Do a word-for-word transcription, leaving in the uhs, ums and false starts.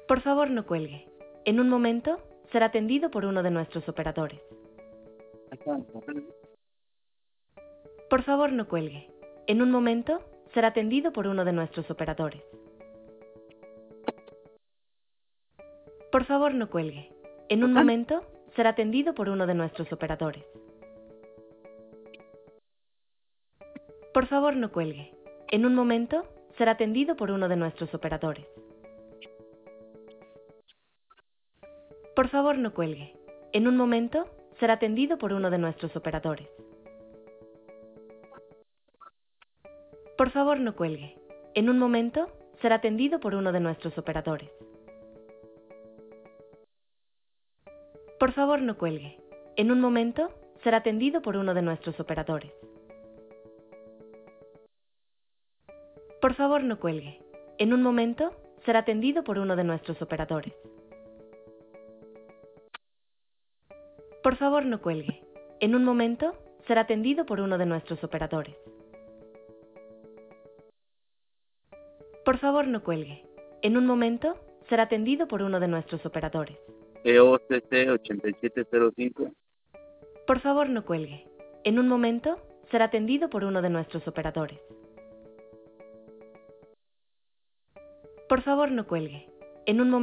Por favor, no cuelgue. En un momento, será atendido por uno de nuestros operadores. Por favor, no cuelgue. En un momento, será atendido por uno de nuestros operadores. Por favor, no cuelgue. En un momento, será atendido por uno de nuestros operadores. Por favor, no cuelgue. En un momento, será atendido por uno de nuestros operadores. Por favor, no cuelgue. En un momento, será atendido por uno de nuestros operadores. Por favor, no cuelgue. En un momento, será atendido por uno de nuestros operadores. Por favor, no cuelgue. En un momento, será atendido por uno de nuestros operadores. Por favor, no cuelgue. En un momento, será atendido por uno de nuestros operadores. Por favor, no cuelgue. En un momento, será atendido por uno de nuestros operadores. Por favor, no cuelgue. En un momento, será atendido por uno de nuestros operadores. E O C C ochenta y siete cero cinco. Por favor, no cuelgue. En un momento, será atendido por uno de nuestros operadores. Por favor, no cuelgue. En un momento